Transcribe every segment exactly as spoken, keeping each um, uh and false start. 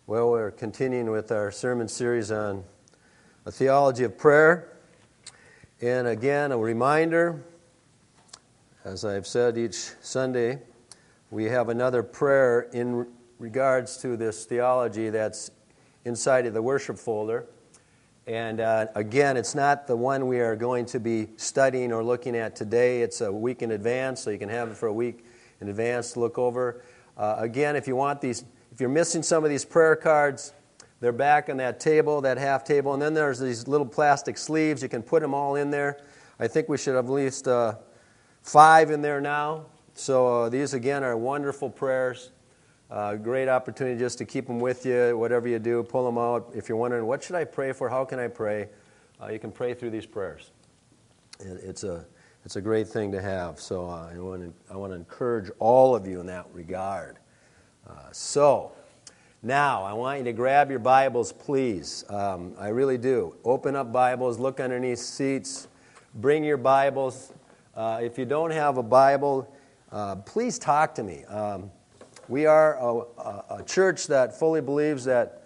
Well, we're continuing with our sermon series on a theology of prayer. And again, a reminder, as I've said each Sunday, we have another prayer in regards to this theology that's inside of the worship folder. And uh, again, it's not the one we are going to be studying or looking at today. It's a week in advance, so you can have it for a week in advance to look over. Uh, again, if you want these, if you're missing some of these prayer cards, they're back on that table, that half table. And then there's these little plastic sleeves. You can put them all in there. I think we should have at least uh, five in there now. So uh, these, again, are wonderful prayers. Uh, great opportunity just to keep them with you, whatever you do, pull them out. If you're wondering, what should I pray for? How can I pray? Uh, you can pray through these prayers. And it's a it's a great thing to have. So uh, I want to I want to encourage all of you in that regard. Uh, so now I want you to grab your Bibles, please. Um, I really do. Open up Bibles. Look underneath seats. Bring your Bibles. Uh, if you don't have a Bible, uh, please talk to me. Um, We are a, a, a church that fully believes that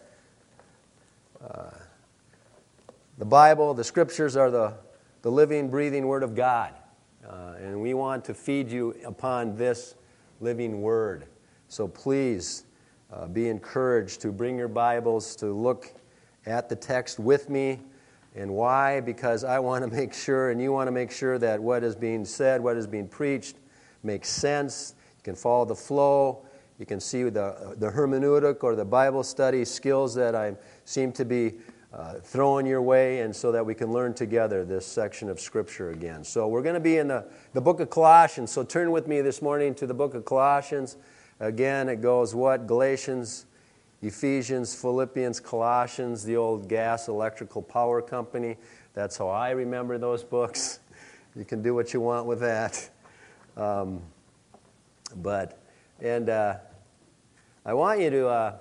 uh, the Bible, the Scriptures, are the, the living, breathing Word of God. Uh, and we want to feed you upon this living Word. So please uh, be encouraged to bring your Bibles to look at the text with me. And why? Because I want to make sure, and you want to make sure, that what is being said, what is being preached, makes sense. You can follow the flow. You can see the the hermeneutic or the Bible study skills that I seem to be uh, throwing your way, and so that we can learn together this section of Scripture again. So we're going to be in the, the book of Colossians. So turn with me this morning to the book of Colossians. Again, it goes what? Galatians, Ephesians, Philippians, Colossians, the old gas electrical power company. That's how I remember those books. You can do what you want with that. Um, but... And uh, I want you to, uh,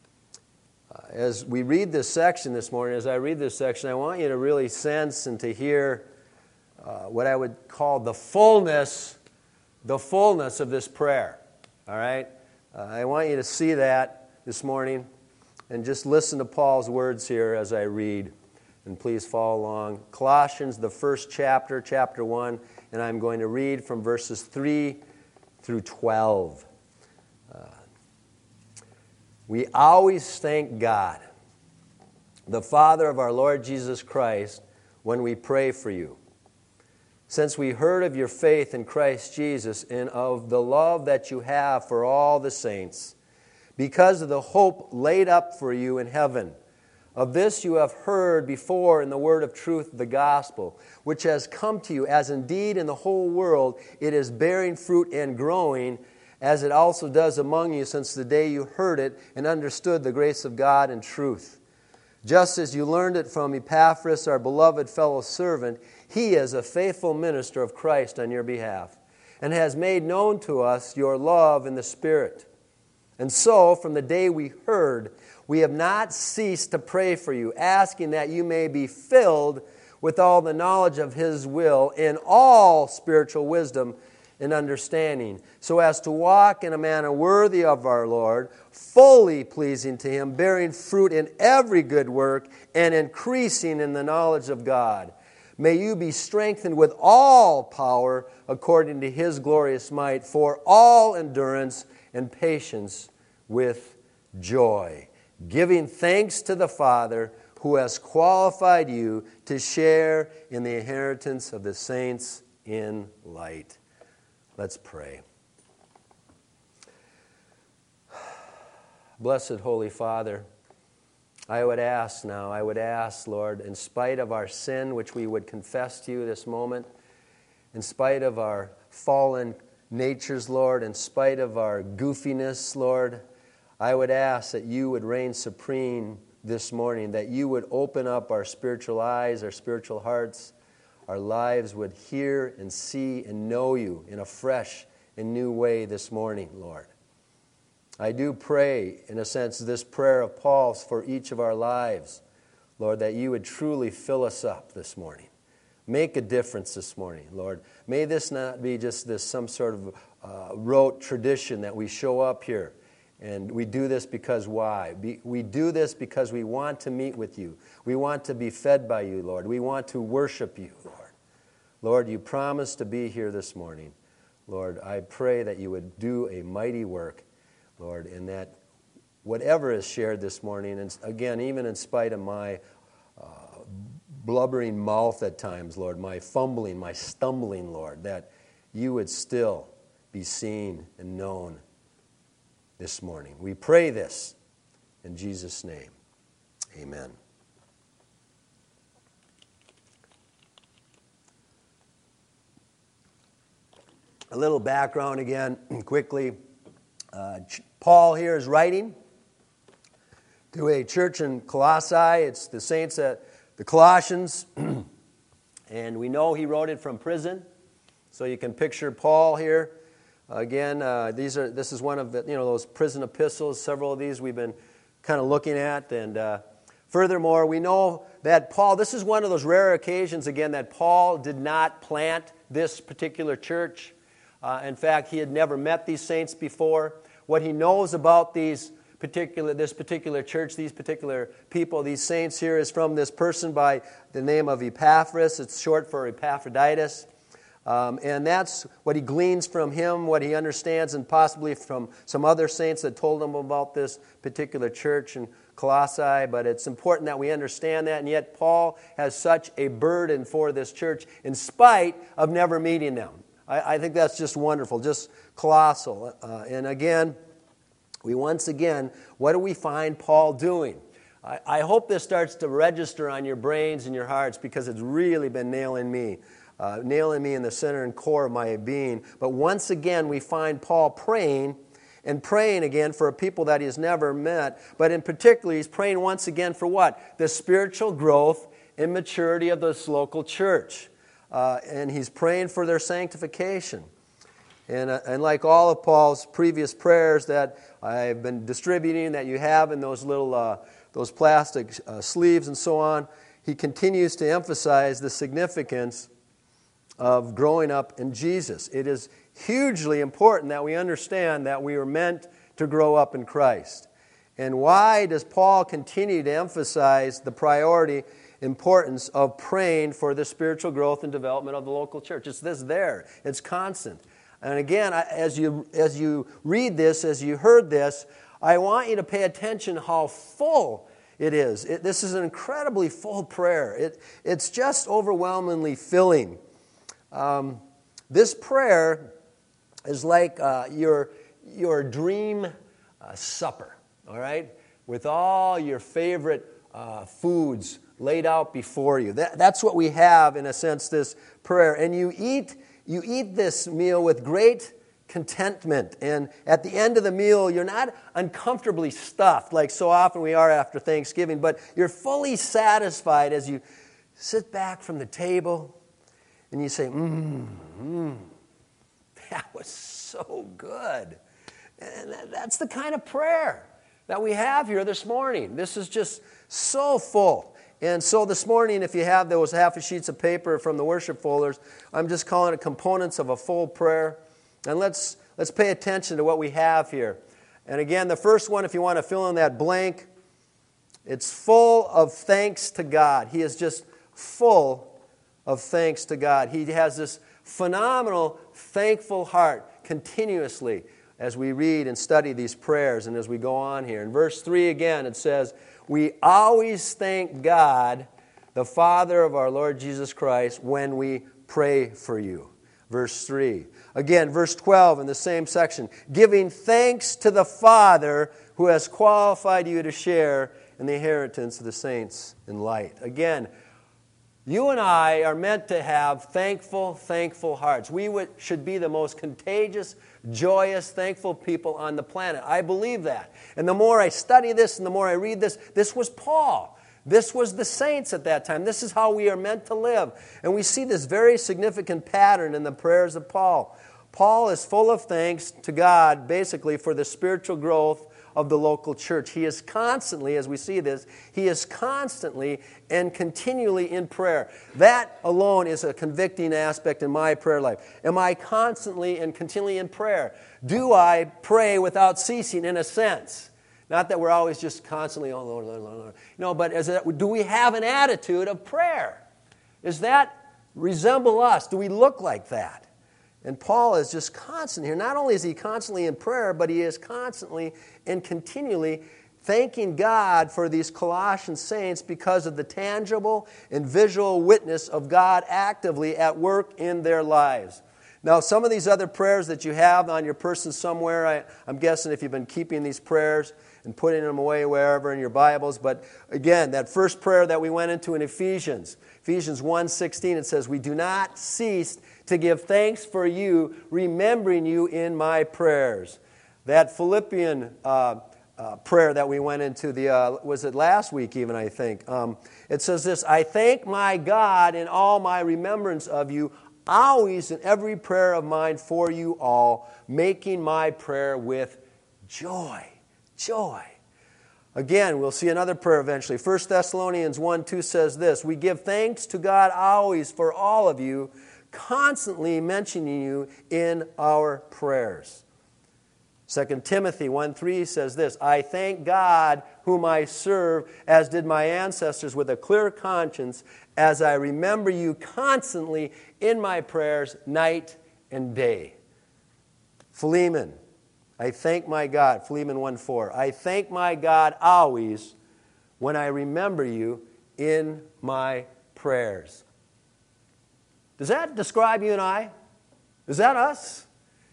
as we read this section this morning, as I read this section, I want you to really sense and to hear uh, what I would call the fullness, the fullness of this prayer. All right? Uh, I want you to see that this morning, and just listen to Paul's words here as I read. And please follow along. Colossians, the first chapter, chapter one, and I'm going to read from verses three through twelve. We always thank God, the Father of our Lord Jesus Christ, when we pray for you, since we heard of your faith in Christ Jesus and of the love that you have for all the saints, because of the hope laid up for you in heaven. Of this you have heard before in the word of truth, the gospel, which has come to you, as indeed in the whole world it is bearing fruit and growing, as it also does among you since the day you heard it and understood the grace of God in truth. Just as you learned it from Epaphras, our beloved fellow servant, he is a faithful minister of Christ on your behalf, and has made known to us your love in the Spirit. And so, from the day we heard, we have not ceased to pray for you, asking that you may be filled with all the knowledge of His will in all spiritual wisdom and understanding, so as to walk in a manner worthy of our Lord, fully pleasing to Him, bearing fruit in every good work, and increasing in the knowledge of God. May you be strengthened with all power according to His glorious might, for all endurance and patience with joy, giving thanks to the Father who has qualified you to share in the inheritance of the saints in light. Let's pray. Blessed Holy Father, I would ask now, I would ask, Lord, in spite of our sin, which we would confess to you this moment, in spite of our fallen natures, Lord, in spite of our goofiness, Lord, I would ask that you would reign supreme this morning, that you would open up our spiritual eyes, our spiritual hearts, our lives would hear and see and know you in a fresh and new way this morning, Lord. I do pray, in a sense, this prayer of Paul's for each of our lives, Lord, that you would truly fill us up this morning. Make a difference this morning, Lord. May this not be just this some sort of uh, rote tradition that we show up here And we do this because why? Be, we do this because we want to meet with you. We want to be fed by you, Lord. We want to worship you, Lord. Lord, you promised to be here this morning. Lord, I pray that you would do a mighty work, Lord, and that whatever is shared this morning, and again, even in spite of my uh, blubbering mouth at times, Lord, my fumbling, my stumbling, Lord, that you would still be seen and known this morning. We pray this in Jesus' name. Amen. A little background again, quickly. Uh, Paul here is writing to a church in Colossae. It's the saints at the Colossians. And we know he wrote it from prison. So you can picture Paul here. Again, uh, these are this is one of the, you know, those prison epistles. Several of these we've been kind of looking at. And uh, furthermore, we know that Paul, this is one of those rare occasions, again, that Paul did not plant this particular church. Uh, in fact, he had never met these saints before. What he knows about these particular, this particular church, these particular people, these saints here, is from this person by the name of Epaphras. It's short for Epaphroditus. Um, and that's what he gleans from him, what he understands, and possibly from some other saints that told him about this particular church in Colossae. But it's important that we understand that, and yet Paul has such a burden for this church in spite of never meeting them. I, I think that's just wonderful, just colossal. Uh, and again, we once again, what do we find Paul doing? I, I hope this starts to register on your brains and your hearts, because it's really been nailing me. Uh, nailing me in the center and core of my being. But once again, we find Paul praying and praying again for a people that he has never met. But in particular, he's praying once again for what? The spiritual growth and maturity of this local church. Uh, and he's praying for their sanctification. And, uh, and like all of Paul's previous prayers that I've been distributing, that you have in those little uh, those plastic uh, sleeves and so on, he continues to emphasize the significance of growing up in Jesus. It is hugely important that we understand that we are meant to grow up in Christ. And why does Paul continue to emphasize the priority importance of praying for the spiritual growth and development of the local church? It's this there. It's constant. And again, as you as you read this, as you heard this, I want you to pay attention how full it is. It, this is an incredibly full prayer. It, it's just overwhelmingly filling. Um, this prayer is like uh, your your dream uh, supper, all right, with all your favorite uh, foods laid out before you. That, that's what we have, in a sense, this prayer. And you eat you eat this meal with great contentment. And at the end of the meal, you're not uncomfortably stuffed like so often we are after Thanksgiving, but you're fully satisfied as you sit back from the table. And you say, mmm, mmm, that was so good. And that's the kind of prayer that we have here this morning. This is just so full. And so this morning, if you have those half a sheets of paper from the worship folders, I'm just calling it components of a full prayer. And let's let's pay attention to what we have here. And again, the first one, if you want to fill in that blank, it's full of thanks to God. He is just full of thanks to God. He has this phenomenal, thankful heart continuously as we read and study these prayers and as we go on here. In verse three again, it says, "We always thank God, the Father of our Lord Jesus Christ, when we pray for you." Verse three. Again, verse twelve in the same section, "Giving thanks to the Father who has qualified you to share in the inheritance of the saints in light." Again, you and I are meant to have thankful, thankful hearts. We would, should be the most contagious, joyous, thankful people on the planet. I believe that. And the more I study this and the more I read this, this was Paul. This was the saints at that time. This is how we are meant to live. And we see this very significant pattern in the prayers of Paul. Paul is full of thanks to God, basically, for the spiritual growth of the local church. He is constantly, as we see this, he is constantly and continually in prayer. That alone is a convicting aspect in my prayer life. Am I constantly and continually in prayer? Do I pray without ceasing, in a sense? Not that we're always just constantly, oh Lord, Lord, Lord, Lord. No, but is it, do we have an attitude of prayer? Does that resemble us? Do we look like that? And Paul is just constant here. Not only is he constantly in prayer, but he is constantly and continually thanking God for these Colossian saints because of the tangible and visual witness of God actively at work in their lives. Now, some of these other prayers that you have on your person somewhere, I, I'm guessing if you've been keeping these prayers and putting them away wherever in your Bibles. But again, that first prayer that we went into in Ephesians, Ephesians one sixteen, it says, "We do not cease to give thanks for you, remembering you in my prayers." That Philippian uh, uh, prayer that we went into, the uh, was it last week even, I think. Um, it says this, "I thank my God in all my remembrance of you, always in every prayer of mine for you all, making my prayer with joy." Joy. Again, we'll see another prayer eventually. First Thessalonians one two says this, "We give thanks to God always for all of you, constantly mentioning you in our prayers." Second Timothy one three says this, "I thank God whom I serve, as did my ancestors, with a clear conscience, as I remember you constantly in my prayers night and day." Philemon, I thank my God, Philemon one four, "I thank my God always when I remember you in my prayers." Does that describe you and I? Is that us?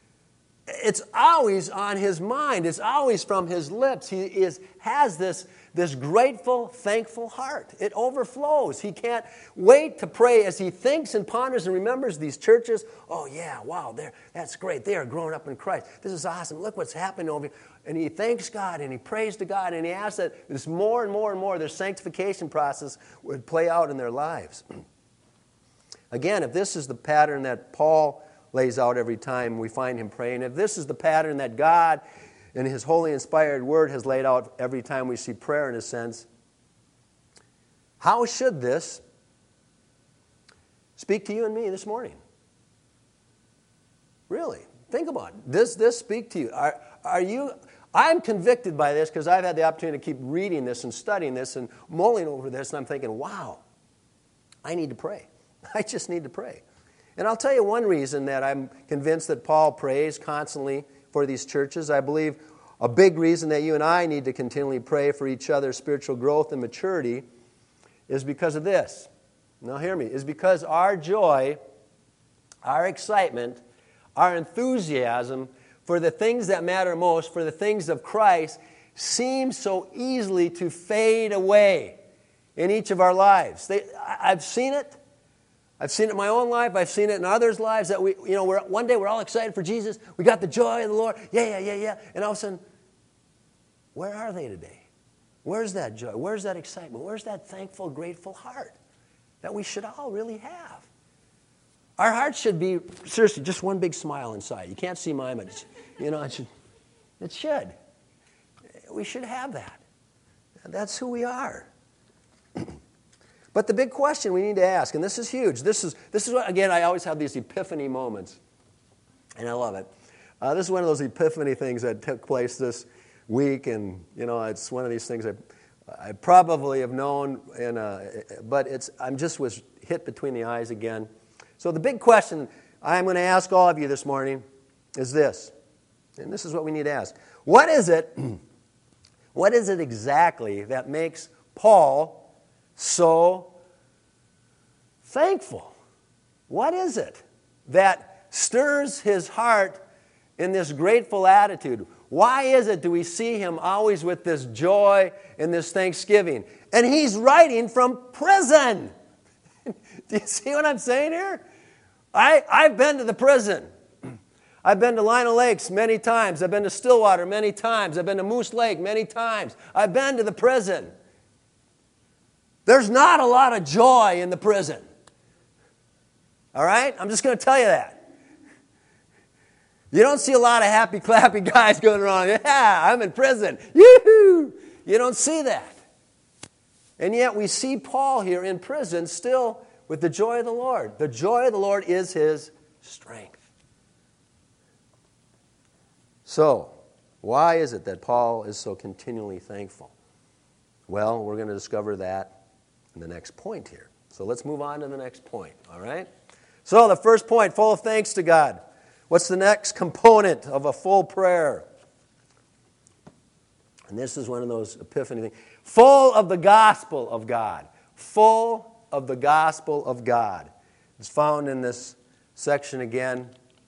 It's always on his mind. It's always from his lips. He is has this, this grateful, thankful heart. It overflows. He can't wait to pray as he thinks and ponders and remembers these churches. Oh, yeah, wow, that's great. They are growing up in Christ. This is awesome. Look what's happening over here. And he thanks God and he prays to God and he asks that this more and more and more, their sanctification process would play out in their lives. Again, if this is the pattern that Paul lays out every time we find him praying, if this is the pattern that God in his holy inspired word has laid out every time we see prayer in a sense, how should this speak to you and me this morning? Really, think about it. Does this speak to you? Are, are you? I'm convicted by this because I've had the opportunity to keep reading this and studying this and mulling over this, and I'm thinking, wow, I need to pray. I just need to pray. And I'll tell you one reason that I'm convinced that Paul prays constantly for these churches. I believe a big reason that you and I need to continually pray for each other's spiritual growth and maturity is because of this. Now hear me. Is because our joy, our excitement, our enthusiasm for the things that matter most, for the things of Christ, seems so easily to fade away in each of our lives. They, I've seen it. I've seen it in my own life. I've seen it in others' lives that we, you know, we're, one day we're all excited for Jesus. We got the joy of the Lord. Yeah, yeah, yeah, yeah. And all of a sudden, where are they today? Where's that joy? Where's that excitement? Where's that thankful, grateful heart that we should all really have? Our hearts should be, seriously, just one big smile inside. You can't see mine, but it's, you know, it should. It should. We should have that. That's who we are. But the big question we need to ask, and this is huge. This is, this is what, again, I always have these epiphany moments, and I love it. Uh, this is one of those epiphany things that took place this week, and, you know, it's one of these things I, I probably have known, and, uh, but it's I'm just was hit between the eyes again. So the big question I'm going to ask all of you this morning is this, and this is what we need to ask. What is it, what is it exactly that makes Paul so thankful? What is it that stirs his heart in this grateful attitude? Why is it do we see him always with this joy and this thanksgiving? And he's writing from prison. Do you see what I'm saying here? I, I've been to the prison. I've been to Lino Lakes many times. I've been to Stillwater many times. I've been to Moose Lake many times. I've been to the prison. There's not a lot of joy in the prison. All right? I'm just going to tell you that. You don't see a lot of happy, clappy guys going around, yeah, I'm in prison. Yoo-hoo! You don't see that. And yet we see Paul here in prison still with the joy of the Lord. The joy of the Lord is his strength. So, why is it that Paul is so continually thankful? Well, we're going to discover that in the next point here. So let's move on to the next point, all right? So the first point, full of thanks to God. What's the next component of a full prayer? And this is one of those epiphany things. Full of the gospel of God. Full of the gospel of God. It's found in this section again.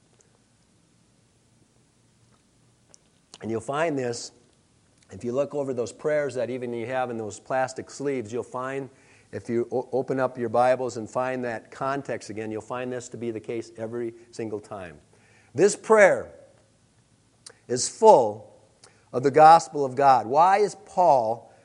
And you'll find this, if you look over those prayers that even you have in those plastic sleeves, you'll find, if you o- open up your Bibles and find that context again, you'll find this to be the case every single time. This prayer is full of the gospel of God. Why is Paul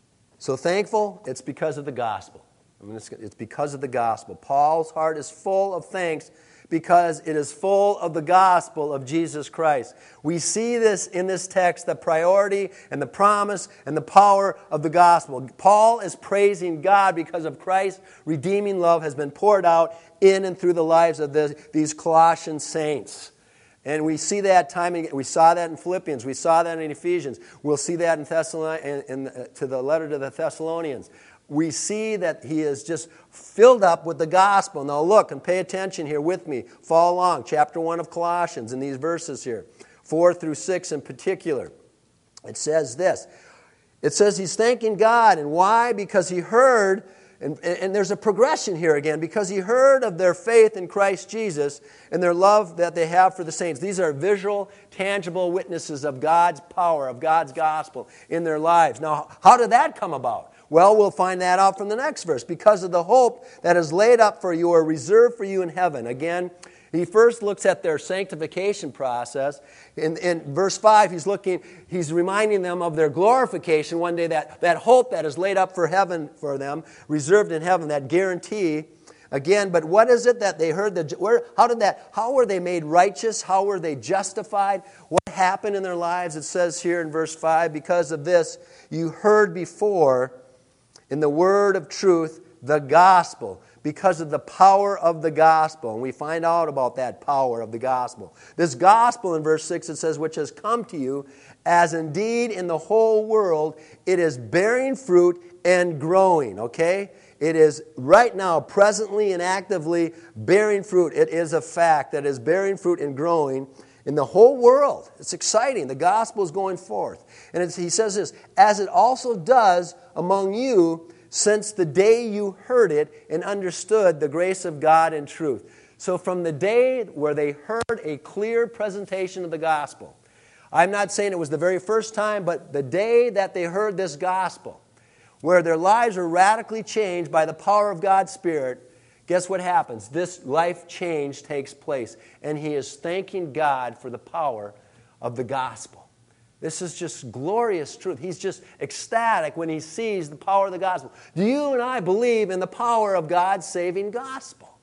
so thankful? It's because of the gospel. I mean, it's, it's because of the gospel. Paul's heart is full of thanks because it is full of the gospel of Jesus Christ. We see this in this text, the priority and the promise and the power of the gospel. Paul is praising God because of Christ's redeeming love has been poured out in and through the lives of the, these Colossian saints. And we see that time and again. We saw that in Philippians. We saw that in Ephesians. We'll see that in Thessalon- in, in, to the letter to the Thessalonians. We see that he is just filled up with the gospel. Now look and pay attention here with me. Follow along. Chapter one of Colossians in these verses here. four through six in particular. It says this. It says he's thanking God. And why? Because he heard, and, and there's a progression here again, because he heard of their faith in Christ Jesus and their love that they have for the saints. These are visual, tangible witnesses of God's power, of God's gospel in their lives. Now, how did that come about? Well, we'll find that out from the next verse. Because of the hope that is laid up for you or reserved for you in heaven. Again, he first looks at their sanctification process. In, in verse five, he's looking, he's reminding them of their glorification one day, that, that hope that is laid up for heaven for them, reserved in heaven, that guarantee. Again, but what is it that they heard? The, where, how did that? How were they made righteous? How were they justified? What happened in their lives? It says here in verse five, because of this, you heard before in the word of truth, the gospel, because of the power of the gospel. And we find out about that power of the gospel. This gospel in verse six, it says, which has come to you, as indeed in the whole world it is bearing fruit and growing, okay? It is right now, presently and actively bearing fruit. It is a fact that is bearing fruit and growing in the whole world. It's exciting. The gospel is going forth. And it's, he says this, as it also does among you since the day you heard it and understood the grace of God in truth. So from the day where they heard a clear presentation of the gospel, I'm not saying it was the very first time, but the day that they heard this gospel, where their lives were radically changed by the power of God's Spirit, guess what happens? This life change takes place. And he is thanking God for the power of the gospel. This is just glorious truth. He's just ecstatic when he sees the power of the gospel. Do you and I believe in the power of God's saving gospel?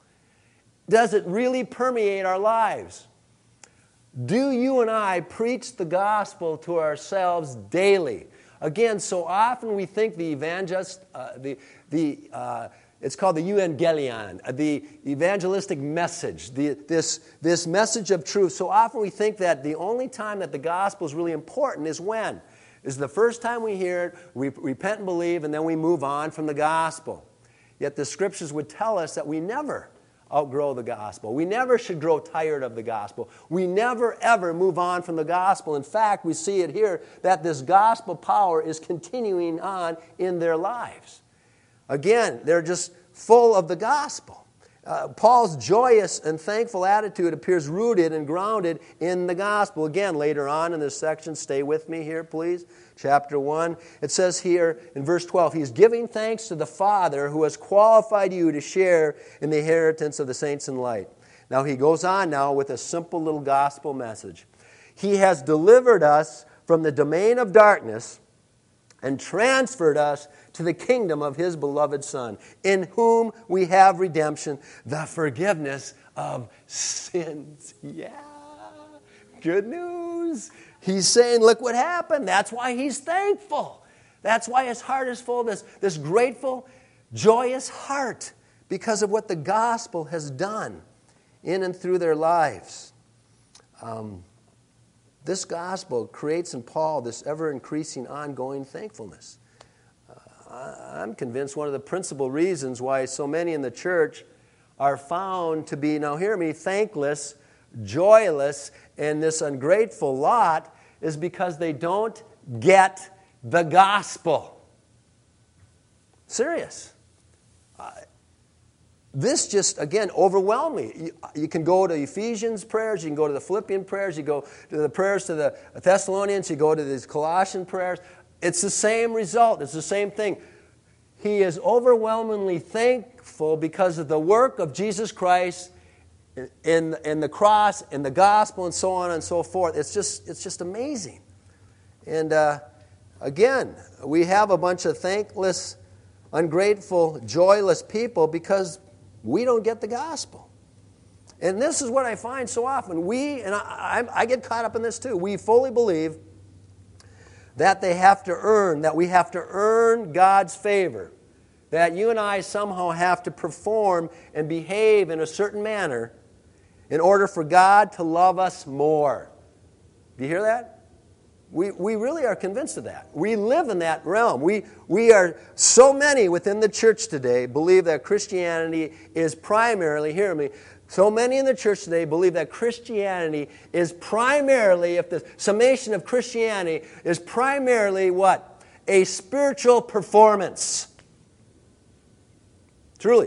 Does it really permeate our lives? Do you and I preach the gospel to ourselves daily? Again, so often we think the evangelist, uh, the the uh, it's called the euangelion, the evangelistic message, the, this, this message of truth. So often we think that the only time that the gospel is really important is when? Is the first time we hear it, we repent and believe, and then we move on from the gospel. Yet the scriptures would tell us that we never outgrow the gospel. We never should grow tired of the gospel. We never, ever move on from the gospel. In fact, we see it here that this gospel power is continuing on in their lives. Again, they're just full of the gospel. Uh, Paul's joyous and thankful attitude appears rooted and grounded in the gospel. Again, later on in this section, stay with me here, please. Chapter one, it says here in verse twelve, he's giving thanks to the Father who has qualified you to share in the inheritance of the saints in light. Now he goes on now with a simple little gospel message. He has delivered us from the domain of darkness and transferred us to the kingdom of his beloved Son, in whom we have redemption, the forgiveness of sins. Yeah. good news. He's saying, look what happened. That's why he's thankful. That's why his heart is full of this, this grateful, joyous heart because of what the gospel has done in and through their lives. Um, this gospel creates in Paul this ever-increasing, ongoing thankfulness. Uh, I'm convinced one of the principal reasons why so many in the church are found to be, now hear me, thankless, joyless, and this ungrateful lot is because they don't get the gospel. Serious. Uh, this just, again, overwhelmed me. You, you can go to Ephesians prayers, you can go to the Philippian prayers, you go to the prayers to the Thessalonians, you go to these Colossian prayers. It's the same result. It's the same thing. He is overwhelmingly thankful because of the work of Jesus Christ in, in the cross, in the gospel, and so on and so forth. It's just, it's just amazing. And uh, again, we have a bunch of thankless, ungrateful, joyless people because we don't get the gospel. And this is what I find so often. We, and I, I, I get caught up in this too, we fully believe that they have to earn, that we have to earn God's favor, that you and I somehow have to perform and behave in a certain manner in order for God to love us more. Do you hear that? We, we really are convinced of that. We live in that realm. We, we are, so many within the church today believe that Christianity is primarily, hear me, so many in the church today believe that Christianity is primarily, if the summation of Christianity is primarily what? A spiritual performance. Truly.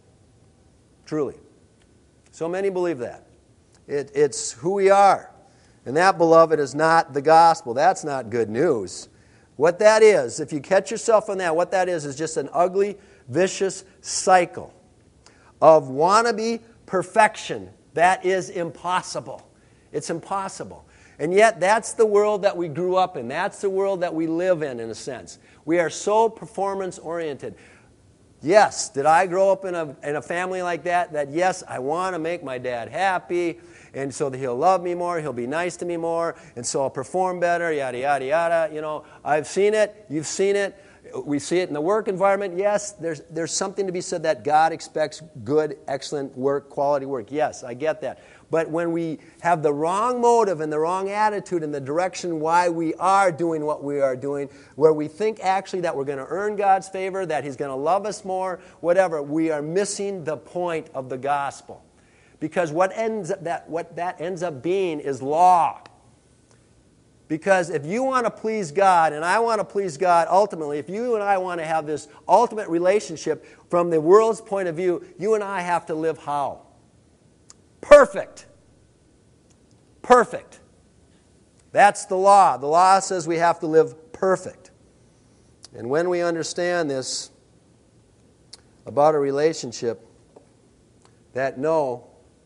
Truly. So many believe that. It, it's who we are. And that, beloved, is not the gospel. That's not good news. What that is, if you catch yourself on that, what that is is just an ugly, vicious cycle of wannabe perfection. That is impossible. It's impossible. And yet, that's the world that we grew up in. That's the world that we live in, in a sense. We are so performance-oriented. Yes, did I grow up in a, in a family like that? That, yes, I want to make my dad happy, and so that he'll love me more, he'll be nice to me more, and so I'll perform better, yada, yada, yada. You know, I've seen it. You've seen it. We see it in the work environment. Yes, there's there's something to be said that God expects good, excellent work, quality work. Yes, I get that. But when we have the wrong motive and the wrong attitude in the direction why we are doing what we are doing, where we think actually that we're going to earn God's favor, that He's going to love us more, whatever, we are missing the point of the gospel. Because what ends up that what that ends up being is law. Because if you want to please God, and I want to please God ultimately, if you and I want to have this ultimate relationship from the world's point of view, you and I have to live how? Perfect. Perfect. That's the law. The law says we have to live perfect. And when we understand this about a relationship, that no,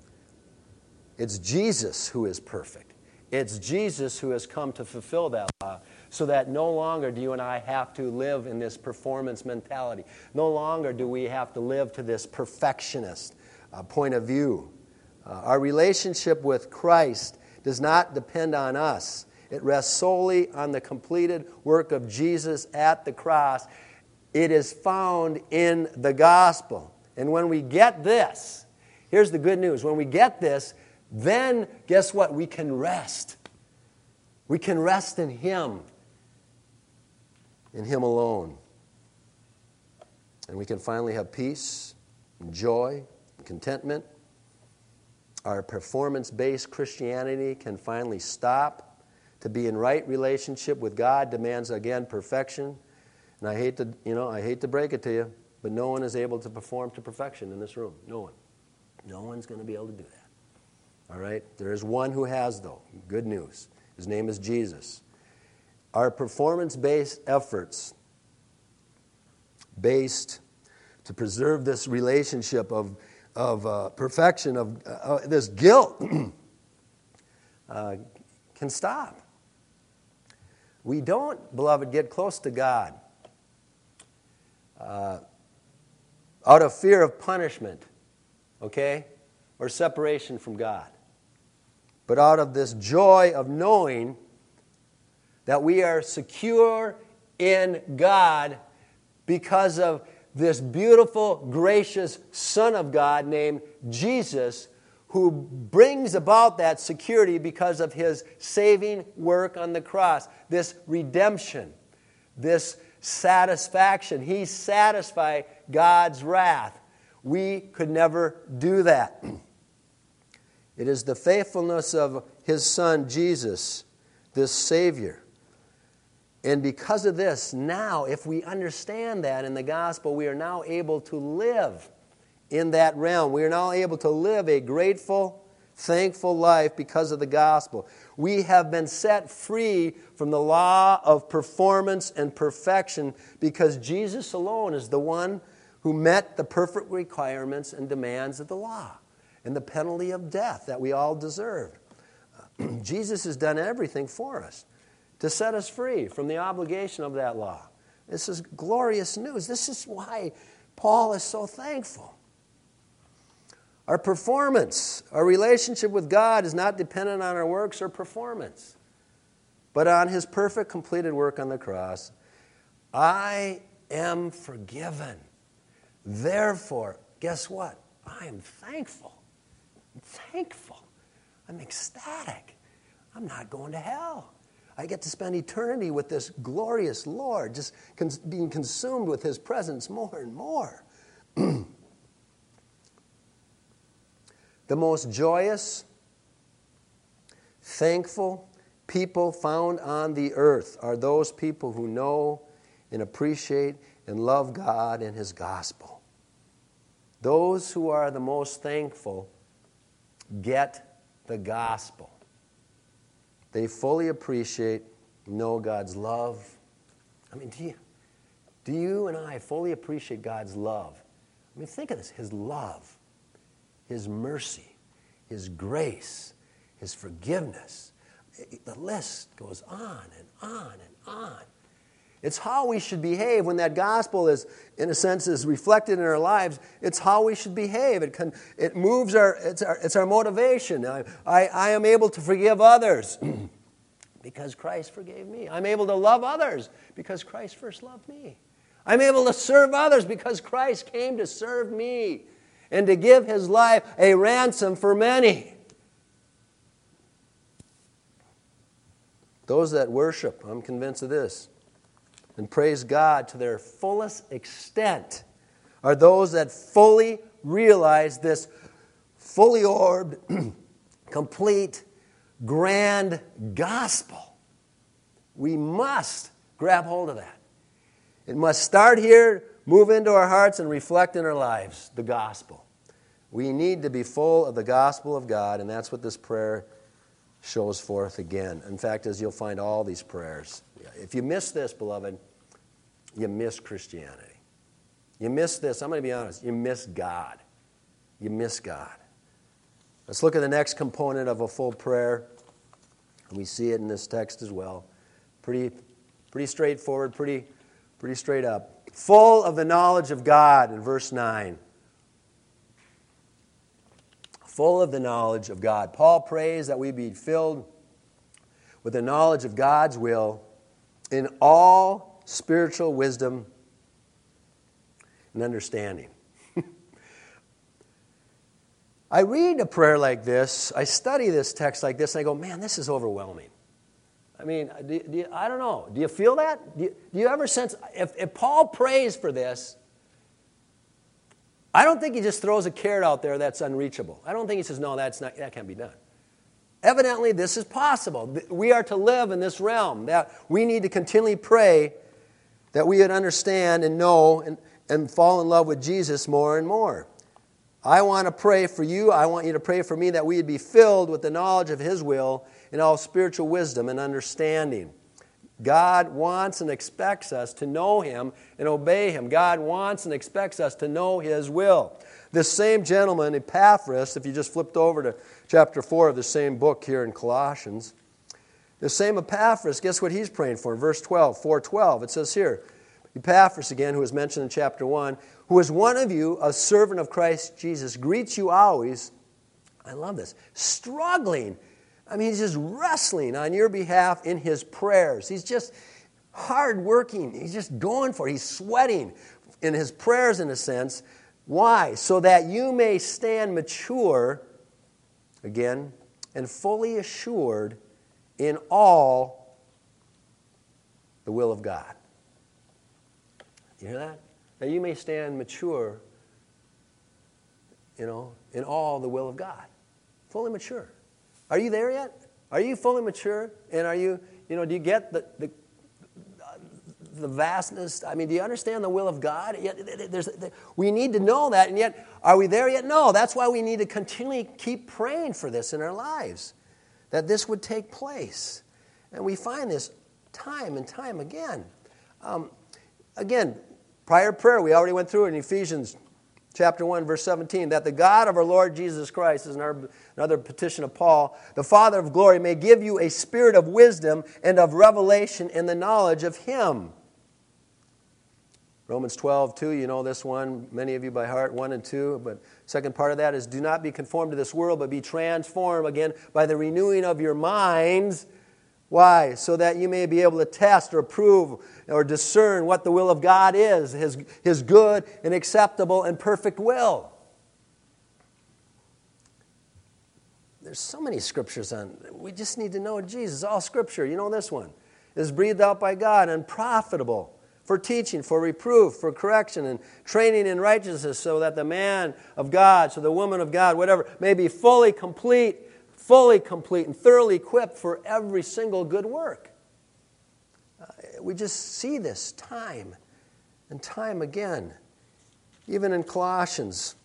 it's Jesus who is perfect. It's Jesus who has come to fulfill that law so that no longer do you and I have to live in this performance mentality. No longer do we have to live to this perfectionist uh, point of view. Uh, our relationship with Christ does not depend on us. It rests solely on the completed work of Jesus at the cross. It is found in the gospel. And when we get this, here's the good news. When we get this, then, guess what? We can rest. We can rest in Him. In Him alone. And we can finally have peace, and joy, and contentment. Our performance-based Christianity can finally stop. To be in right relationship with God demands, again, perfection. And I hate to, you know, I hate to break it to you, but no one is able to perform to perfection in this room. No one. No one's going to be able to do that. All right? There is one who has, though. Good news. His name is Jesus. Our performance-based efforts, based to preserve this relationship of, of uh, perfection, of uh, this guilt, uh, can stop. We don't, beloved, get close to God uh, out of fear of punishment, okay, or separation from God. but out of this joy of knowing that we are secure in God because of this beautiful, gracious Son of God named Jesus, who brings about that security because of His saving work on the cross, this redemption, this satisfaction. He satisfied God's wrath. We could never do that. It is the faithfulness of His Son, Jesus, this Savior. And because of this, now, if we understand that in the gospel, we are now able to live in that realm. We are now able to live a grateful, thankful life because of the gospel. We have been set free from the law of performance and perfection because Jesus alone is the one who met the perfect requirements and demands of the law and the penalty of death that we all deserve. Jesus has done everything for us to set us free from the obligation of that law. This is glorious news. This is why Paul is so thankful. Our performance, our relationship with God is not dependent on our works or performance, but on His perfect completed work on the cross. I am forgiven. Therefore, guess what? I am thankful. I'm thankful. I'm ecstatic. I'm not going to hell. I get to spend eternity with this glorious Lord, just cons- being consumed with His presence more and more. The most joyous, thankful people found on the earth are those people who know and appreciate and love God and His gospel. Those who are the most thankful get the gospel. They fully appreciate, know God's love. I mean, do you, do you and I fully appreciate God's love? I mean, think of this. His love, His mercy, His grace, His forgiveness. The list goes on and on and on. It's how we should behave when that gospel is, in a sense, is reflected in our lives. It's how we should behave. It can, it moves our, it's our, it's our motivation. I, I, I am able to forgive others because Christ forgave me. I'm able to love others because Christ first loved me. I'm able to serve others because Christ came to serve me and to give His life a ransom for many. Those that worship, I'm convinced of this, and praise God to their fullest extent are those that fully realize this fully orbed, complete, grand gospel. We must grab hold of that. It must start here, move into our hearts, and reflect in our lives, the gospel. We need to be full of the gospel of God, and that's what this prayer shows forth again. In fact, as you'll find all these prayers. If you miss this, beloved, you miss Christianity. You miss this, I'm going to be honest, you miss God. You miss God. Let's look at the next component of a full prayer. We see it in this text as well. Pretty, pretty straightforward, pretty, pretty straight up. Full of the knowledge of God in verse nine. Full of the knowledge of God. Paul prays that we be filled with the knowledge of God's will in all spiritual wisdom and understanding. I read a prayer like this, I study this text like this, and I go, man, this is overwhelming. I mean, do, do you, I don't know. Do you feel that? Do you, do you ever sense, if, if Paul prays for this, I don't think he just throws a carrot out there that's unreachable. I don't think he says, no, that's not, that can't be done. Evidently, this is possible. We are to live in this realm. That we need to continually pray that we would understand and know and, and fall in love with Jesus more and more. I want to pray for you. I want you to pray for me that we would be filled with the knowledge of His will in all spiritual wisdom and understanding. God wants and expects us to know Him and obey Him. God wants and expects us to know His will. This same gentleman, Epaphras, if you just flipped over to chapter four of the same book here in Colossians, the same Epaphras, guess what he's praying for? Verse twelve, four twelve, it says here, Epaphras again, who is mentioned in chapter one, who is one of you, a servant of Christ Jesus, greets you always, I love this, struggling I mean, he's just wrestling on your behalf in his prayers. He's just hard working. He's just going for it. He's sweating in his prayers in a sense. Why? So that you may stand mature, again, and fully assured in all the will of God. You hear that? That you may stand mature, you know, in all the will of God. Fully mature. Are you there yet? Are you fully mature? And are you, you know, do you get the, the, the vastness? I mean, do you understand the will of God? There's, we need to know that, and yet, are we there yet? No. That's why we need to continually keep praying for this in our lives, that this would take place. And we find this time and time again. Um, again, prior prayer, we already went through it in Ephesians chapter one, verse seventeen, that the God of our Lord Jesus Christ, is another petition of Paul, the Father of glory, may give you a spirit of wisdom and of revelation in the knowledge of Him. Romans twelve, two, you know this one, many of you by heart, one and two, but second part of that is, do not be conformed to this world, but be transformed again by the renewing of your minds. Why? So that you may be able to test or prove or discern what the will of God is, His, His good and acceptable and perfect will. There's so many scriptures on, we just need to know Jesus. All scripture, you know this one, is breathed out by God and profitable for teaching, for reproof, for correction, and training in righteousness, so that the man of God, so the woman of God, whatever, may be fully complete, fully complete and thoroughly equipped for every single good work. Uh, we just see this time and time again. Even in Colossians,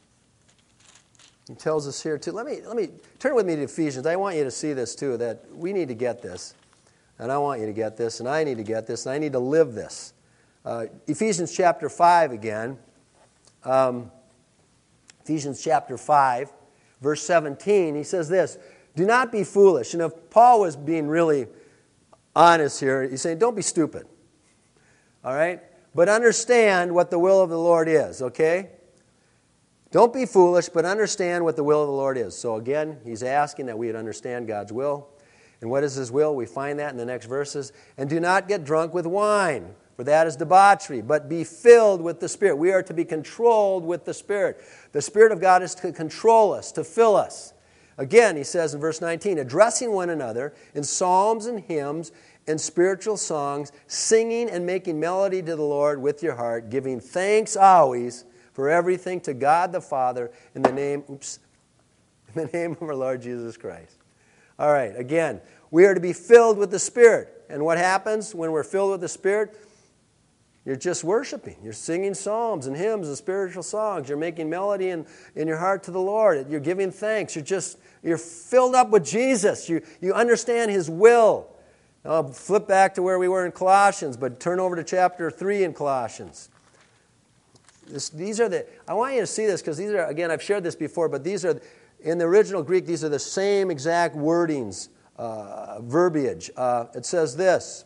he tells us here too. Let me, let me turn with me to Ephesians. I want you to see this too, that we need to get this. And I want you to get this, and I need to get this, and I need to live this. Uh, Ephesians chapter five again. Um, Ephesians chapter five, verse seventeen, he says this, do not be foolish. And if Paul was being really honest here, he's saying, don't be stupid. All right? But understand what the will of the Lord is, okay? Don't be foolish, but understand what the will of the Lord is. So again, he's asking that we would understand God's will. And what is His will? We find that in the next verses. And do not get drunk with wine, for that is debauchery, but be filled with the Spirit. We are to be controlled with the Spirit. The Spirit of God is to control us, to fill us. Again, he says in verse nineteen, addressing one another in psalms and hymns and spiritual songs, singing and making melody to the Lord with your heart, giving thanks always for everything to God the Father in the name, oops, in the name of our Lord Jesus Christ. All right, again, we are to be filled with the Spirit. And what happens when we're filled with the Spirit? You're just worshiping. You're singing psalms and hymns and spiritual songs. You're making melody in, in your heart to the Lord. You're giving thanks. You're just, you're filled up with Jesus. You, you understand His will. I'll flip back to where we were in Colossians, but turn over to chapter three in Colossians. This, these are the, I want you to see this because these are, again, I've shared this before, but these are, in the original Greek, these are the same exact wordings, uh, verbiage. Uh, it says this,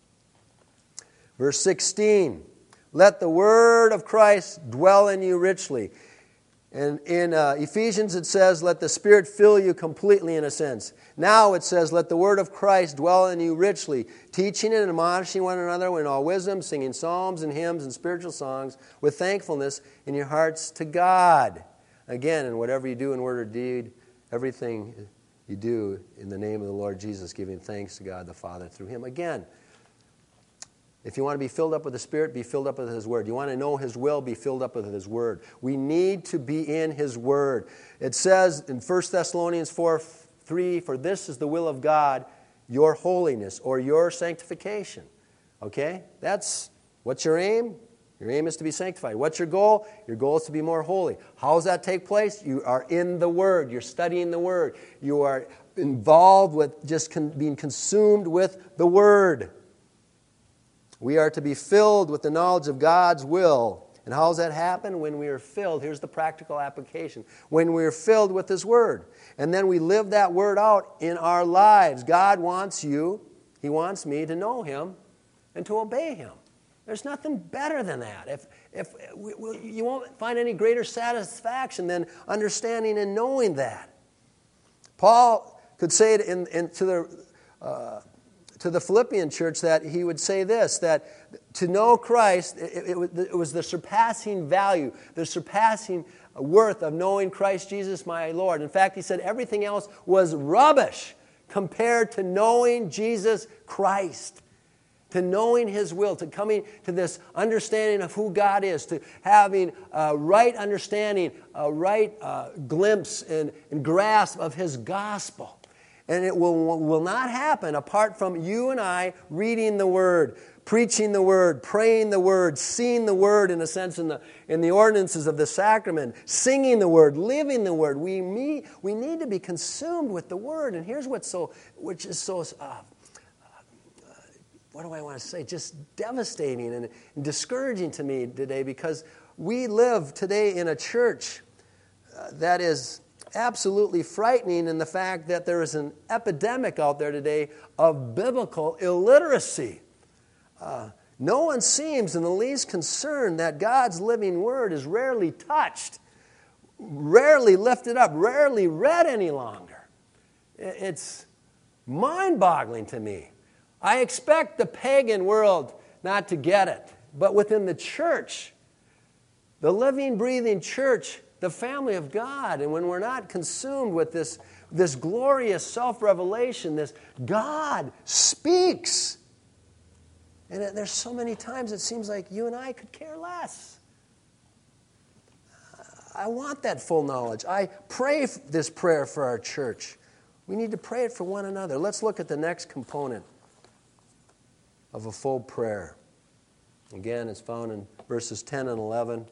verse sixteen, let the word of Christ dwell in you richly. And in uh, Ephesians it says, let the Spirit fill you completely in a sense. Now it says, let the word of Christ dwell in you richly, teaching and admonishing one another in all wisdom, singing psalms and hymns and spiritual songs with thankfulness in your hearts to God. Again, in whatever you do in word or deed, everything you do in the name of the Lord Jesus, giving thanks to God the Father through Him. Again, if you want to be filled up with the Spirit, be filled up with His Word. You want to know His will, be filled up with His Word. We need to be in His Word. It says in First Thessalonians four three, for this is the will of God, your holiness, or your sanctification. Okay? That's, what's your aim? Your aim is to be sanctified. What's your goal? Your goal is to be more holy. How does that take place? You are in the Word. You're studying the Word. You are involved with just con- being consumed with the Word. We are to be filled with the knowledge of God's will. And how does that happen? When we are filled, here's the practical application. When we are filled with His Word. And then we live that Word out in our lives. God wants you, He wants me to know Him and to obey Him. There's nothing better than that. If, if we, we, you won't find any greater satisfaction than understanding and knowing that. Paul could say it in, in, to the uh, to the Philippian church that he would say this, that to know Christ, it, it, it was the surpassing value, the surpassing worth of knowing Christ Jesus my Lord. In fact, he said everything else was rubbish compared to knowing Jesus Christ, to knowing His will, to coming to this understanding of who God is, to having a right understanding, a right uh, glimpse and, and grasp of His gospel. And it will, will not happen apart from you and I reading the Word, preaching the Word, praying the Word, seeing the Word in a sense in the, in the ordinances of the sacrament, singing the Word, living the Word. We, meet, we need to be consumed with the Word. And here's what's so, which is so, uh, uh, what do I want to say, just devastating and, and discouraging to me today, because we live today in a church uh, that is absolutely frightening in the fact that there is an epidemic out there today of biblical illiteracy. Uh, no one seems in the least concerned that God's living Word is rarely touched, rarely lifted up, rarely read any longer. It's mind-boggling to me. I expect the pagan world not to get it, but within the church, the living, breathing church, the family of God, and when we're not consumed with this, this glorious self-revelation, this God speaks. And there's so many times it seems like you and I could care less. I want that full knowledge. I pray this prayer for our church. We need to pray it for one another. Let's look at the next component of a full prayer. Again, it's found in verses ten and eleven.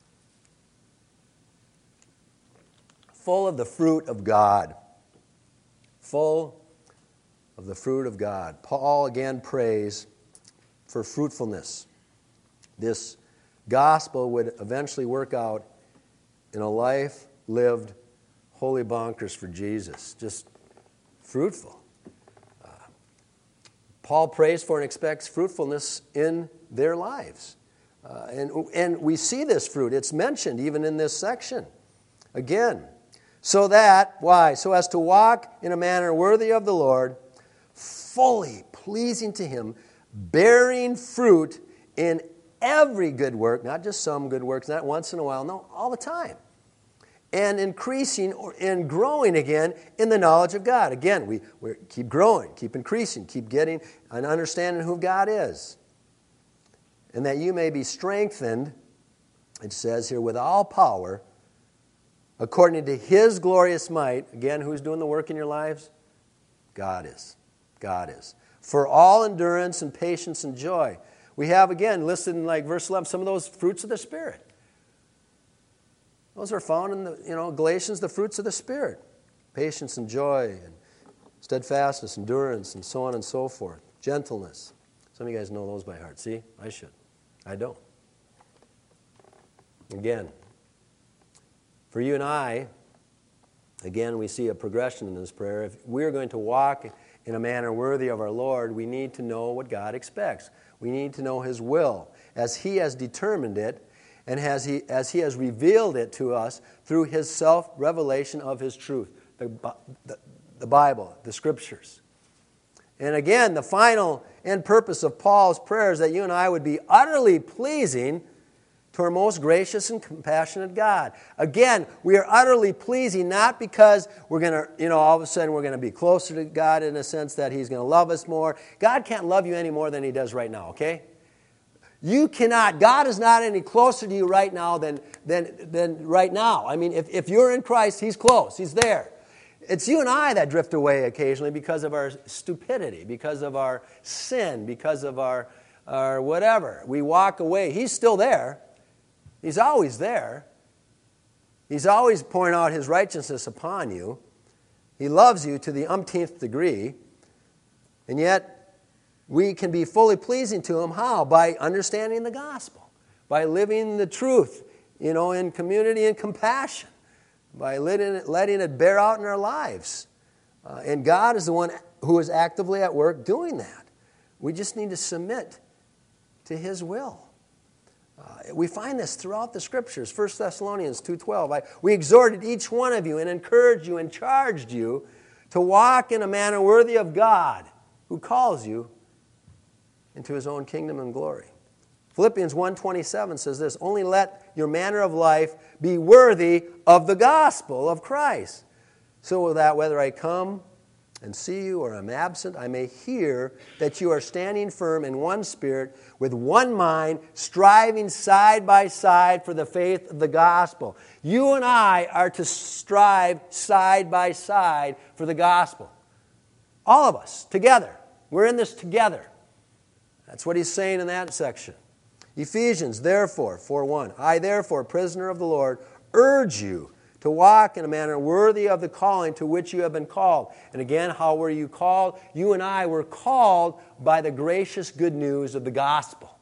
Full of the fruit of God. Full of the fruit of God. Paul again prays for fruitfulness. This gospel would eventually work out in a life lived holy bonkers for Jesus. Just fruitful. Uh, Paul prays for and expects fruitfulness in their lives. Uh, and, and we see this fruit. It's mentioned even in this section. Again, so that, why? So as to walk in a manner worthy of the Lord, fully pleasing to Him, bearing fruit in every good work, not just some good works, not once in a while, no, all the time. And increasing and growing again in the knowledge of God. Again, we, we keep growing, keep increasing, keep getting an understanding of who God is. And that you may be strengthened, it says here, with all power, according to His glorious might. Again, who's doing the work in your lives? God is. God is. For all endurance and patience and joy. We have, again, listed in like verse eleven, some of those fruits of the Spirit. Those are found in the, you know, Galatians, the fruits of the Spirit. Patience and joy and steadfastness, endurance, and so on and so forth. Gentleness. Some of you guys know those by heart. See? I should. I don't. Again, for you and I, again, we see a progression in this prayer. If we're going to walk in a manner worthy of our Lord, we need to know what God expects. We need to know His will as He has determined it and as He, as he has revealed it to us through His self-revelation of His truth, the, the, the Bible, the Scriptures. And again, the final end purpose of Paul's prayer is that you and I would be utterly pleasing to our most gracious and compassionate God. Again, we are utterly pleasing not because we're going to, you know, all of a sudden we're going to be closer to God in a sense that He's going to love us more. God can't love you any more than He does right now, okay? You cannot, God is not any closer to you right now than, than, than right now. I mean, if, if you're in Christ, He's close, He's there. It's you and I that drift away occasionally because of our stupidity, because of our sin, because of our, our whatever. We walk away. He's still there. He's always there. He's always pouring out His righteousness upon you. He loves you to the umpteenth degree. And yet, we can be fully pleasing to Him. How? By understanding the gospel. By living the truth, you know, in community and compassion. By letting it, letting it bear out in our lives. Uh, and God is the one who is actively at work doing that. We just need to submit to His will. Uh, we find this throughout the Scriptures. First Thessalonians two twelve. I, we exhorted each one of you and encouraged you and charged you to walk in a manner worthy of God, who calls you into his own kingdom and glory. Philippians one twenty-seven says this, only let your manner of life be worthy of the gospel of Christ, so that whether I come and see you or am absent, I may hear that you are standing firm in one spirit, with one mind, striving side by side for the faith of the gospel. You and I are to strive side by side for the gospel. All of us, together. We're in this together. That's what he's saying in that section. Ephesians, therefore, four one, I therefore, prisoner of the Lord, urge you to walk in a manner worthy of the calling to which you have been called. And again, how were you called? You and I were called by the gracious good news of the gospel.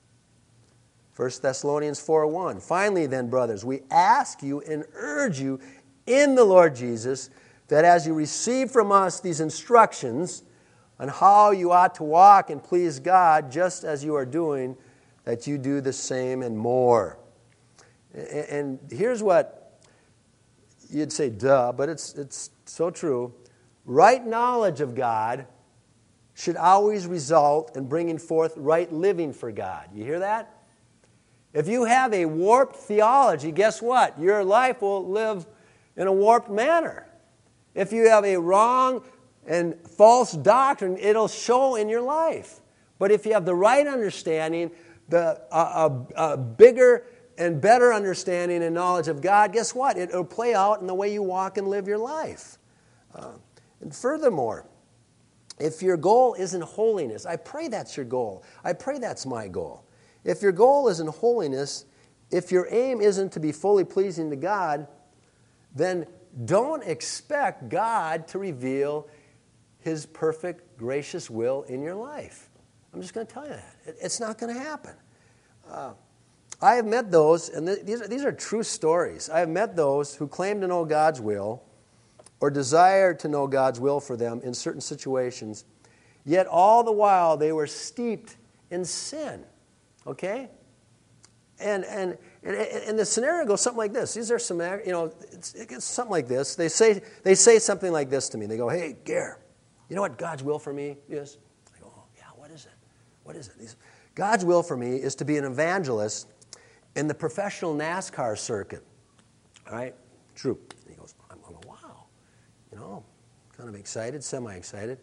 First Thessalonians four one, finally then, brothers, we ask you and urge you in the Lord Jesus that as you receive from us these instructions on how you ought to walk and please God, just as you are doing, that you do the same and more. And here's what you'd say, duh, but it's it's so true. Right knowledge of God should always result in bringing forth right living for God. You hear that? If you have a warped theology, guess what? Your life will live in a warped manner. If you have a wrong and false doctrine, it'll show in your life. But if you have the right understanding, the a, a, a bigger and better understanding and knowledge of God, guess what? It'll play out in the way you walk and live your life. Uh, and furthermore, if your goal isn't holiness, I pray that's your goal. I pray that's my goal. If your goal isn't holiness, if your aim isn't to be fully pleasing to God, then don't expect God to reveal his perfect, gracious will in your life. I'm just going to tell you that. It's not going to happen. Uh, I have met those, and th- these, are, these are true stories. I have met those who claim to know God's will or desire to know God's will for them in certain situations, yet all the while they were steeped in sin. Okay? And and and, and the scenario goes something like this. These are some, you know, it's, it's something like this. They say they say something like this to me. They go, hey, Gare, you know what God's will for me is? I go, oh, yeah, what is it? What is it? These, God's will for me is to be an evangelist in the professional NASCAR circuit. All right? True. And he goes, I'm going, wow. You know, kind of excited, semi-excited.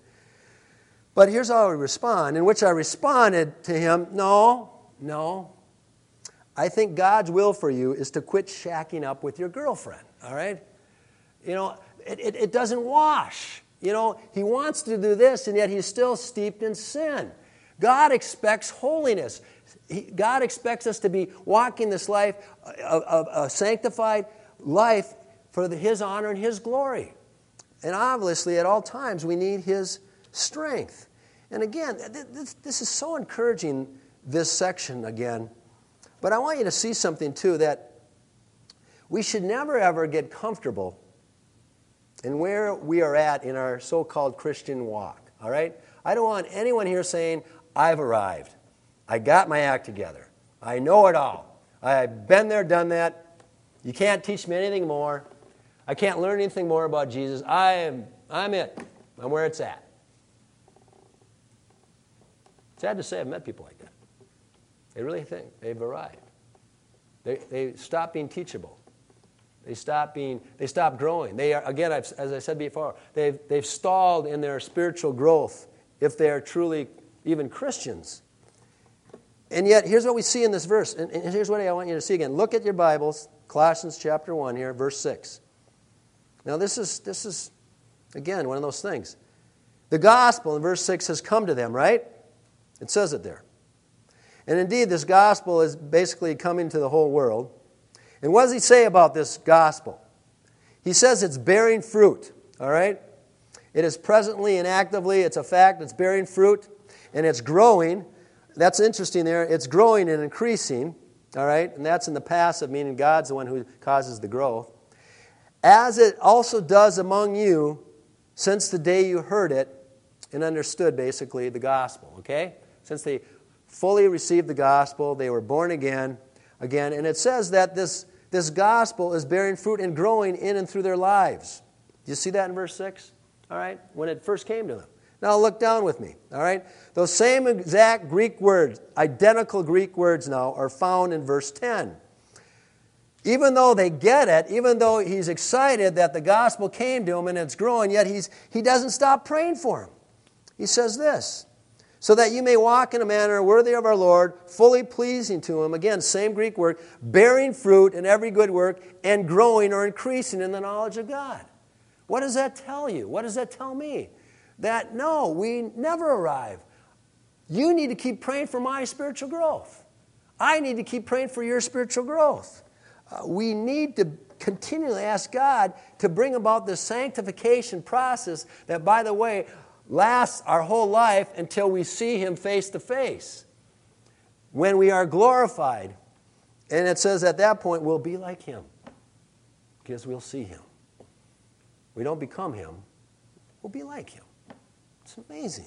But here's how I respond, in which I responded to him, no, no. I think God's will for you is to quit shacking up with your girlfriend, all right? You know, it, it, it doesn't wash. You know, he wants to do this, and yet he's still steeped in sin. God expects holiness. He, God expects us to be walking this life, a, a, a sanctified life for the, his honor and his glory. And obviously, at all times, we need his strength. And again, this, this is so encouraging, this section again. But I want you to see something, too, that we should never, ever get comfortable in where we are at in our so-called Christian walk, all right? I don't want anyone here saying, I've arrived. I got my act together. I know it all. I've been there, done that. You can't teach me anything more. I can't learn anything more about Jesus. I am, I'm it. I'm where it's at. Sad to say, I've met people like that. They really think they've arrived. They they stop being teachable. They stop being. They stop growing. They are again, I've, as I said before, they've they've stalled in their spiritual growth if they are truly even Christians. And yet, here's what we see in this verse, and, and here's what I want you to see again. Look at your Bibles, Colossians chapter one here, verse six. Now, this is this is again one of those things. The gospel in verse six has come to them, right? It says it there. And indeed, this gospel is basically coming to the whole world. And what does he say about this gospel? He says it's bearing fruit, all right? It is presently and actively, it's a fact, it's bearing fruit, and it's growing. That's interesting there. It's growing and increasing, all right? And that's in the passive, meaning God's the one who causes the growth. As it also does among you since the day you heard it and understood, basically, the gospel, okay? Since they fully received the gospel, they were born again, again, and it says that this, this gospel is bearing fruit and growing in and through their lives. Do you see that in verse six? all right, when it first came to them. Now look down with me, all right? Those same exact Greek words, identical Greek words now, are found in verse ten. Even though they get it, even though he's excited that the gospel came to him and it's growing, yet he's, he doesn't stop praying for him. He says this, so that you may walk in a manner worthy of our Lord, fully pleasing to him. Again, same Greek word, bearing fruit in every good work and growing or increasing in the knowledge of God. What does that tell you? What does that tell me? That no, we never arrive. You need to keep praying for my spiritual growth. I need to keep praying for your spiritual growth. Uh, we need to continually ask God to bring about this sanctification process that, by the way, lasts our whole life until we see him face to face. When we are glorified, and it says at that point we'll be like him because we'll see him. We don't become him, we'll be like him. It's amazing.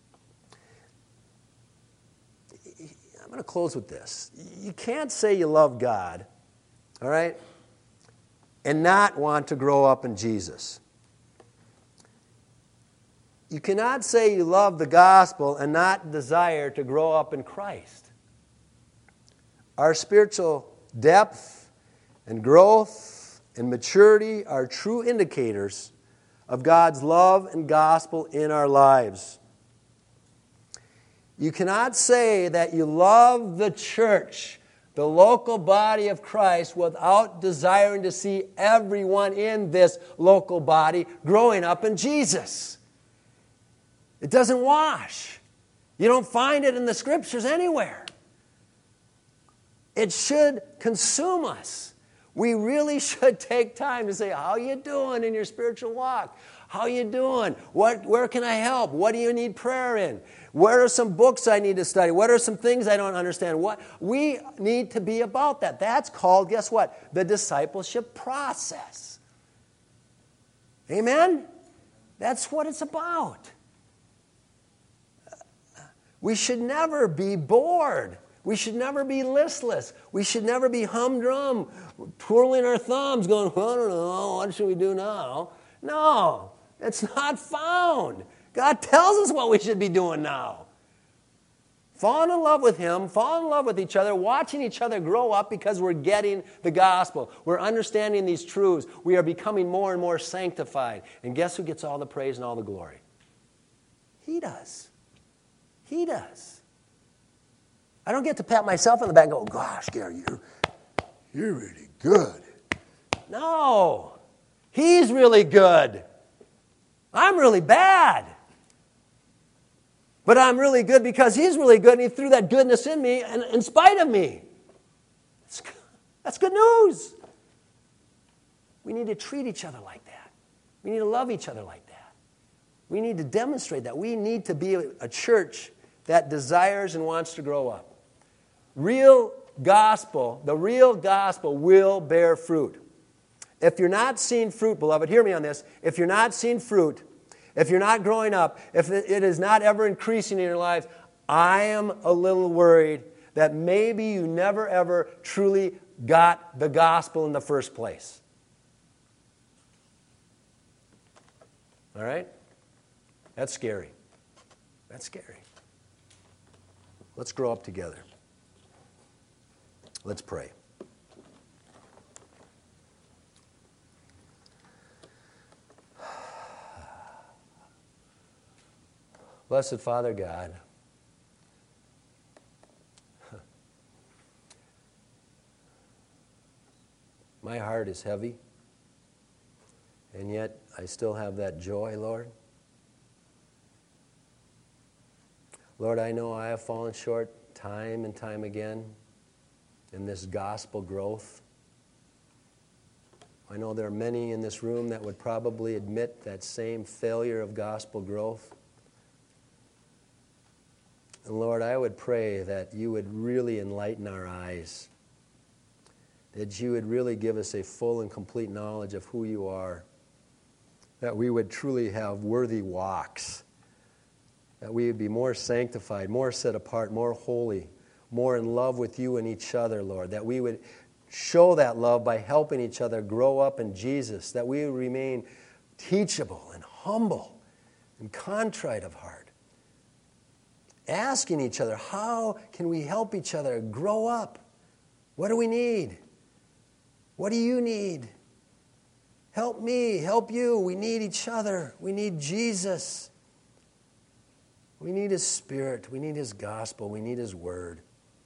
I'm going to close with this. You can't say you love God, all right, and not want to grow up in Jesus. You cannot say you love the gospel and not desire to grow up in Christ. Our spiritual depth and growth and maturity are true indicators of God's love and gospel in our lives. You cannot say that you love the church, the local body of Christ, without desiring to see everyone in this local body growing up in Jesus. It doesn't wash. You don't find it in the Scriptures anywhere. It should consume us. We really should take time to say, how you doing in your spiritual walk? How you doing? What, where can I help? What do you need prayer in? Where are some books I need to study? What are some things I don't understand? What we need to be about that. That's called, guess what? The discipleship process. Amen? That's what it's about. We should never be bored. We should never be listless. We should never be humdrum, twirling our thumbs, going, well, I don't know, what should we do now? No, it's not found. God tells us what we should be doing now. Falling in love with Him, falling in love with each other, watching each other grow up because we're getting the gospel. We're understanding these truths. We are becoming more and more sanctified. And guess who gets all the praise and all the glory? He does. He does. I don't get to pat myself on the back and go, gosh, Gary, you're, you're really good. No. He's really good. I'm really bad. But I'm really good because He's really good and He threw that goodness in me and in spite of me. That's, that's good news. We need to treat each other like that. We need to love each other like that. We need to demonstrate that. We need to be a, a church that desires and wants to grow up. Real gospel, the real gospel will bear fruit. If you're not seeing fruit, beloved, hear me on this. If you're not seeing fruit, if you're not growing up, if it is not ever increasing in your life, I am a little worried that maybe you never ever truly got the gospel in the first place. All right? That's scary. That's scary. Let's grow up together. Let's pray. Blessed Father God, my heart is heavy, and yet I still have that joy, Lord. Lord, I know I have fallen short time and time again in this gospel growth. I know there are many in this room that would probably admit that same failure of gospel growth. And Lord, I would pray that you would really enlighten our eyes, that you would really give us a full and complete knowledge of who you are, that we would truly have worthy walks, that we would be more sanctified, more set apart, more holy, more in love with you and each other, Lord, that we would show that love by helping each other grow up in Jesus, that we would remain teachable and humble and contrite of heart. Asking each other, how can we help each other grow up? What do we need? What do you need? Help me, help you. We need each other. We need Jesus. We need His Spirit. We need His gospel. We need His word.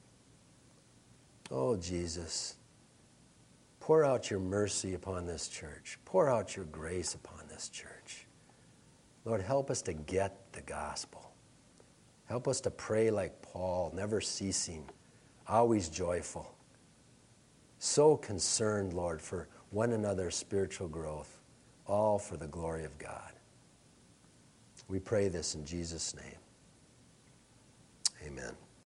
Oh, Jesus, pour out your mercy upon this church. Pour out your grace upon this church. Lord, help us to get the gospel. Help us to pray like Paul, never ceasing, always joyful. So concerned, Lord, for one another's spiritual growth, all for the glory of God. We pray this in Jesus' name. Amen.